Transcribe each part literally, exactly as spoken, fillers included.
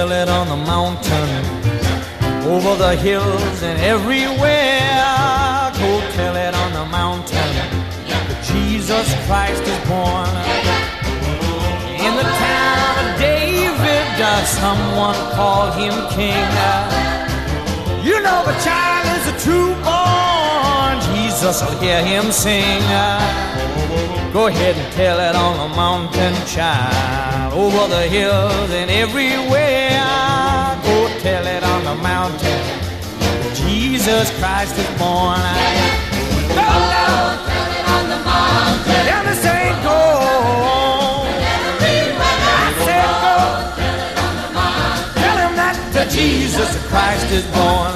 tell it on the mountain, over the hills and everywhere. Go tell it on the mountain that Jesus Christ is born. In the town of David, uh, someone called him king. Uh, you know the child is a true born. Jesus will hear him sing. Uh, go ahead and tell it on the mountain, child, over the hills and everywhere. Go tell it on the mountain, Jesus Christ is born. Go now, tell it on the mountain. Tell me, say go. I said go. Tell it on the mountain. Tell him that, that Jesus Christ is born.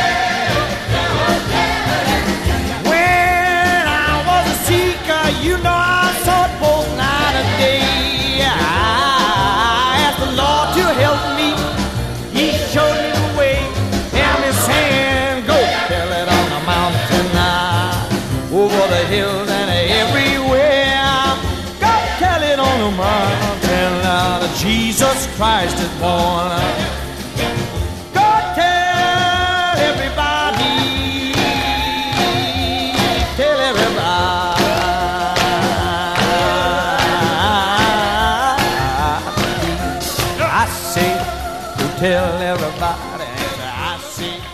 When I was a seeker, you know I sought both night and day. I asked the Lord to help me. He showed me the way. Hear me saying, go tell it on the mountain now, over the hills and everywhere. Go tell it on the mountain now that Jesus Christ is born. Go tell everybody, tell everybody. I say, go tell everybody. I say.